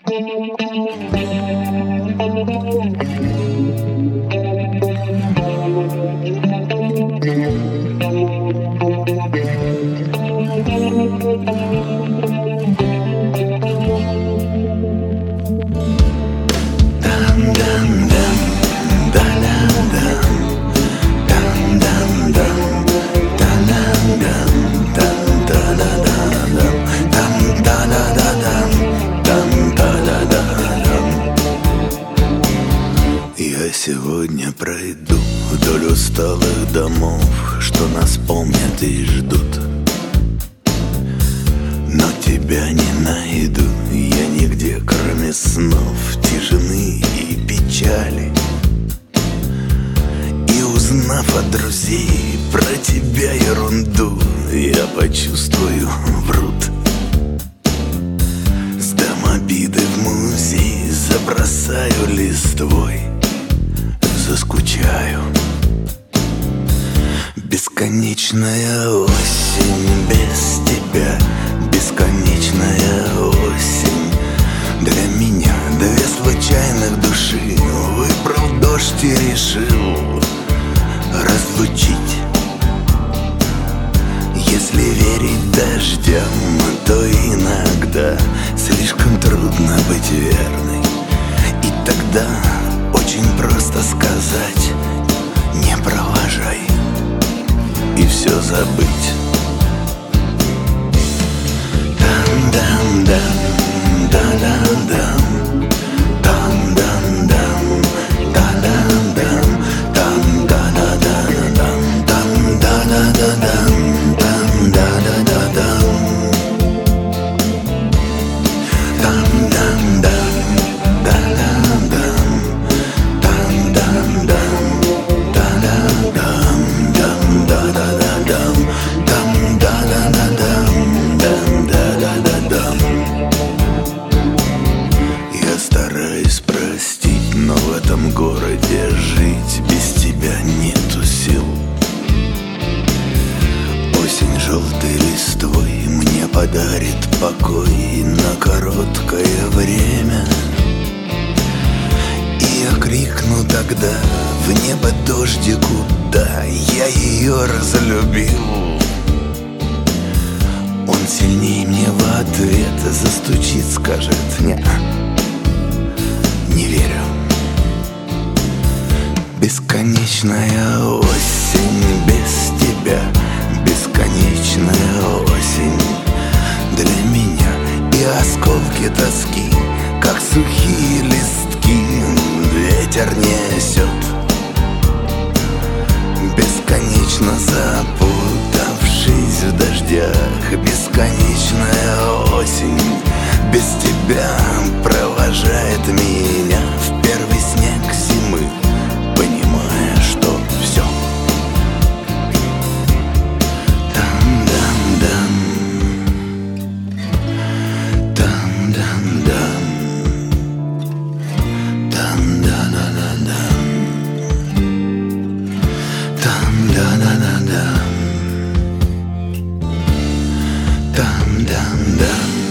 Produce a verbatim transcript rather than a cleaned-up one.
Я сегодня пройду вдоль усталых домов, что нас помнят и ждут. Но тебя не найду я нигде, кроме снов, тишины и печали. И узнав от друзей про тебя ерунду, я почувствую, врут. Сдам обиды в музей, забросаю листвой, заскучаю. Бесконечная осень без тебя, бесконечная осень. Для меня две случайных души выбрал дождь и решил разлучить. Если верить дождям, то иногда слишком трудно быть верной. И тогда очень просто сказать: не провожай, и все забыть. Там-дам-дам, да-дам-дам, там-дам-дам, да-дам-дам, там-да-да-да-дам, там-да-да-да-дам, там-да-да-да-дам, там-дам-дам, да-дам-дам, там-дам-дам, да-дам-дам, там-да-да-да-дам, там-да-да-да-дам, там-да-да-да-дам. Я стараюсь простить, но в этом городе жить без тебя нету сил. Осень желтой листвой мне подарит покой на короткое время. И я крикну тогда в небо дождику: да, я ее разлюбил. Он сильнее мне в ответ застучит, скажет: не, не верю. Бесконечная осень без тебя, бесконечная осень для меня. И осколки тоски, как сухие листки, ветер несет. Бесконечно запутавшись в дождях, бесконечная осень без тебя провожает меня в первый снег зимы, понимая, что все. Там-дам-дам, там-дам-дам, там-да-да-да-дам, там-да-да-да-дам, там-дам-дам.